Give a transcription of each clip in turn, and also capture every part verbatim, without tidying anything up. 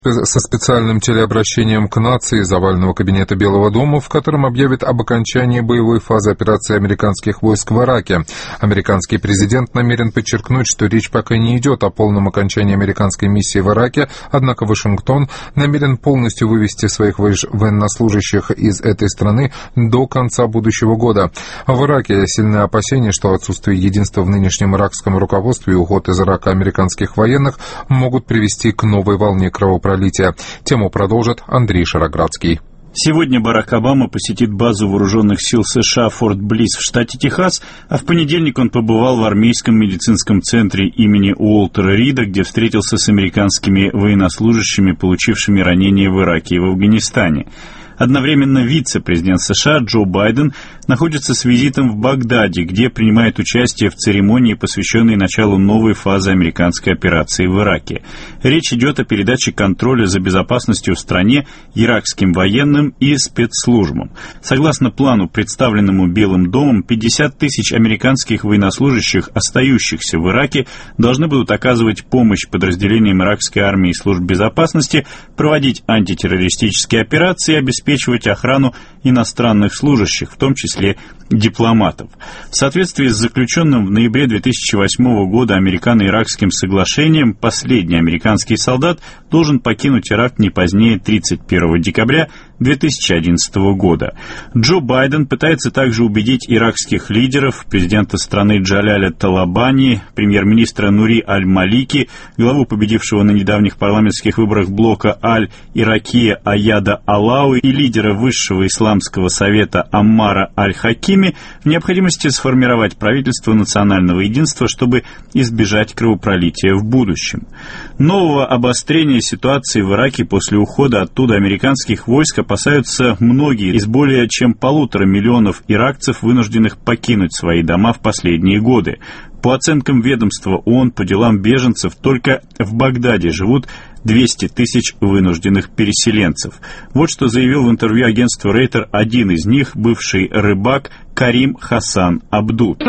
со специальным телеобращением к нации из овального кабинета Белого дома, в котором объявит об окончании боевой фазы операции американских войск в Ираке. Американский президент намерен подчеркнуть, что речь пока не идет о полном окончании американской миссии в Ираке, однако Вашингтон намерен полностью вывести своих военнослужащих из этой страны до конца будущего года. В Ираке сильны опасения, что отсутствие единства в нынешнем иракском руководстве и уход из Ирака американских военных могут привести к новой волне кровопролития. Тему продолжит Андрей Шароградский. Сегодня Барак Обама посетит базу вооруженных сил США Форт Блисс в штате Техас, а в понедельник он побывал в армейском медицинском центре имени Уолтера Рида, где встретился с американскими военнослужащими, получившими ранения в Ираке и в Афганистане. Одновременно вице-президент США Джо Байден находится с визитом в Багдаде, где принимает участие в церемонии, посвященной началу новой фазы американской операции в Ираке. Речь идет о передаче контроля за безопасностью в стране иракским военным и спецслужбам. Согласно плану, представленному Белым домом, пятьдесят тысяч американских военнослужащих, остающихся в Ираке, должны будут оказывать помощь подразделениям иракской армии и служб безопасности, проводить антитеррористические операции и обеспечивать обеспечивать охрану иностранных служащих, в том числе дипломатов. В соответствии с заключенным в ноябре две тысячи восьмого года американо-иракским соглашением, последний американский солдат должен покинуть Ирак не позднее тридцать первого декабря две тысячи одиннадцатого года. Джо Байден пытается также убедить иракских лидеров, президента страны Джаляля Талабани, премьер-министра Нури Аль-Малики, главу победившего на недавних парламентских выборах блока Аль-Иракия Аяда Алауи и лидера Высшего исламского совета Аммара Аль-Хакими в необходимости сформировать правительство национального единства, чтобы избежать кровопролития в будущем. Нового обострения ситуации в Ираке после ухода оттуда американских войск опасаются многие из более чем полутора миллионов иракцев, вынужденных покинуть свои дома в последние годы. По оценкам ведомства ООН по делам беженцев, только в Багдаде живут двести тысяч вынужденных переселенцев. Вот что заявил в интервью агентству Рейтер один из них, бывший рыбак Карим Хасан Абдуд.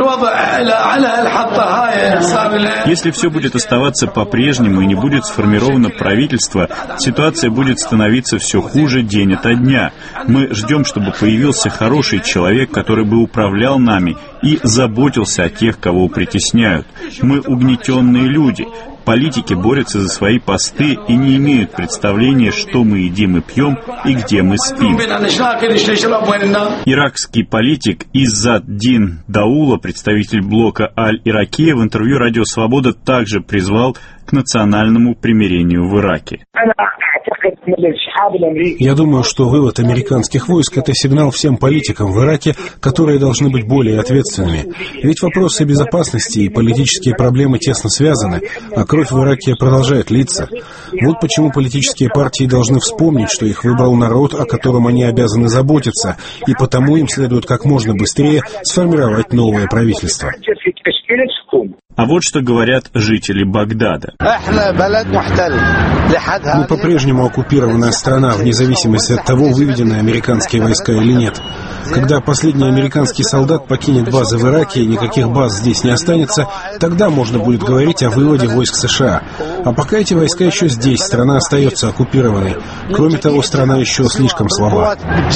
Если все будет оставаться по-прежнему и не будет сформировано правительство, ситуация будет становиться все хуже день ото дня. Мы ждем, чтобы появился хороший человек, который бы управлял нами и заботился о тех, кого притесняют. Мы угнетенные люди. Политики борются за свои посты и не имеют представления, что мы едим и пьем и где мы спим. Иракский политик Иззад-Дин Даула, представитель блока Аль-Иракия, в интервью «Радио Свобода» также призвал к национальному примирению в Ираке. Я думаю, что вывод американских войск – это сигнал всем политикам в Ираке, которые должны быть более ответственными. Ведь вопросы безопасности и политические проблемы тесно связаны, а кровь в Ираке продолжает литься. Вот почему политические партии должны вспомнить, что их выбрал народ, о котором они обязаны заботиться, и потому им следует как можно быстрее сформировать новое правительство. А вот что говорят жители Багдада. Мы по-прежнему оккупированная страна, вне зависимости от того, выведены американские войска или нет. Когда последний американский солдат покинет базы в Ираке и никаких баз здесь не останется, тогда можно будет говорить о выводе войск США. А пока эти войска еще здесь, страна остается оккупированной. Кроме того, страна еще слишком слаба.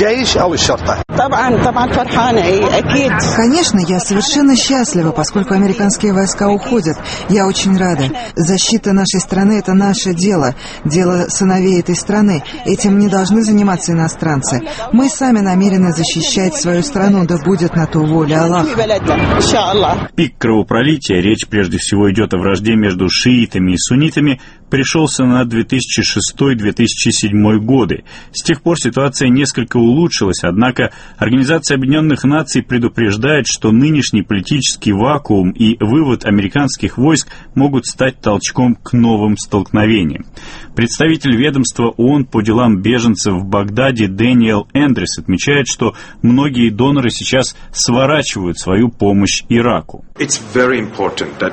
Конечно, я совершенно счастлива, поскольку американские войска уходят. Я очень рада. Защита нашей страны – это наше дело. Дело сыновей этой страны. Этим не должны заниматься иностранцы. Мы сами намерены защищать свою страну, да будет на то воля Аллаха. Пик кровопролития, речь прежде всего идет о вражде между шиитами и суннитами, пришелся на две тысячи шестой — две тысячи седьмой годы. С тех пор ситуация несколько улучшилась, однако Организация Объединенных Наций предупреждает, что нынешний политический вакуум и вывод американских войск могут стать толчком к новым столкновениям. Представитель ведомства ООН по делам беженцев в Багдаде Дэниел Эндрис отмечает, что многие доноры сейчас сворачивают свою помощь Ираку.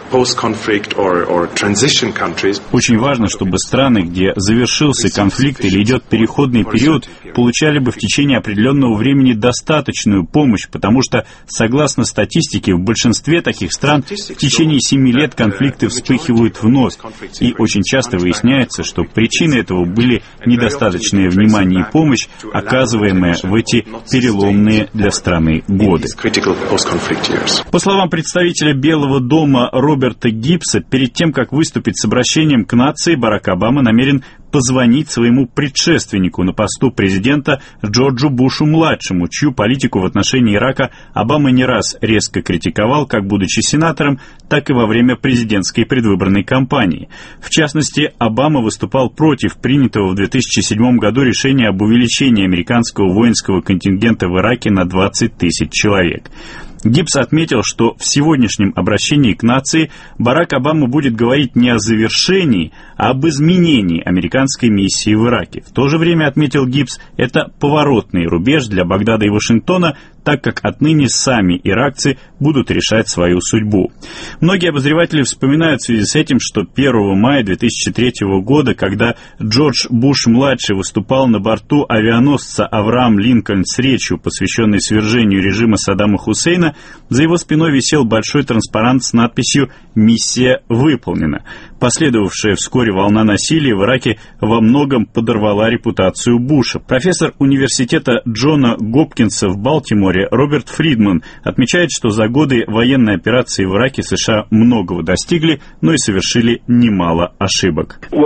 Очень важно, чтобы страны, где завершился конфликт или идет переходный период, получали бы в течение определенного времени достаточную помощь, потому что, согласно статистике, в большинстве таких стран в течение семи лет конфликты вспыхивают вновь, и очень часто выясняется, что причиной этого были недостаточное внимание и помощь, оказываемая в эти переломные для страны годы. По словам представителя Белого дома Роберта Гибса, перед тем, как выступить с обращением к нации, Барак Обама намерен позвонить своему предшественнику на посту президента Джорджу Бушу-младшему, чью политику в отношении Ирака Обама не раз резко критиковал, как будучи сенатором, так и во время президентской предвыборной кампании. В частности, Обама выступал против принятого в две тысячи седьмом году решения об увеличении американского воинского контингента в Ираке на двадцать тысяч человек. Гибс отметил, что в сегодняшнем обращении к нации Барак Обама будет говорить не о завершении, а об изменении американской миссии в Ираке. В то же время, отметил Гибс, это поворотный рубеж для Багдада и Вашингтона, так как отныне сами иракцы будут решать свою судьбу. Многие обозреватели вспоминают в связи с этим, что первого мая две тысячи третьего года, когда Джордж Буш-младший выступал на борту авианосца «Авраам Линкольн» с речью, посвященной свержению режима Саддама Хусейна, за его спиной висел большой транспарант с надписью «Миссия выполнена». Последовавшая вскоре волна насилия в Ираке во многом подорвала репутацию Буша. Профессор университета Джона Гопкинса в Балтиморе Роберт Фридман отмечает, что за годы военной операции в Ираке США многого достигли, но и совершили немало ошибок. Мы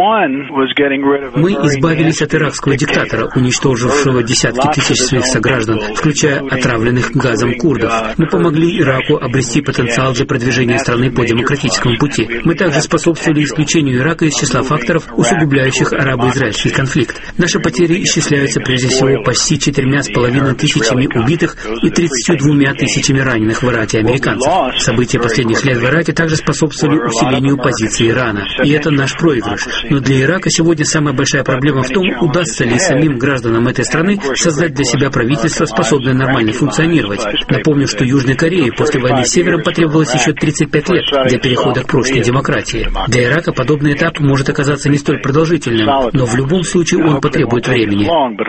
избавились от иракского диктатора, уничтожившего десятки тысяч своих сограждан, включая отравленных газом курдов. Мы помогли Ираку обрести потенциал для продвижения страны по демократическому пути. Мы также способствовали исключению Ирака из числа факторов, усугубляющих арабо-израильский конфликт. Наши потери исчисляются прежде всего почти четырьмя с половиной тысячами убитых и тридцатью двумя тысячами раненых в Ираке американцев. События последних лет в Ираке также способствовали усилению позиции Ирана. И это наш проигрыш. Но для Ирака сегодня самая большая проблема в том, удастся ли самим гражданам этой страны создать для себя правительство, способное нормально функционировать. Напомню, что Южной Корее после войны с Севером потребовалось еще тридцать пять лет для перехода к прочной демократии. Для Ирака подобный этап может оказаться не столь продолжительным, но в любом случае он потребует времени.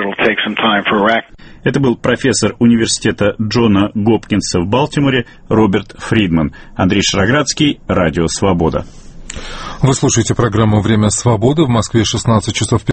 Это был профессор университета Джона Гопкинса в Балтиморе Роберт Фридман. Андрей Шароградский, Радио Свобода. Вы слушаете программу «Время свободы». В Москве шестнадцать часов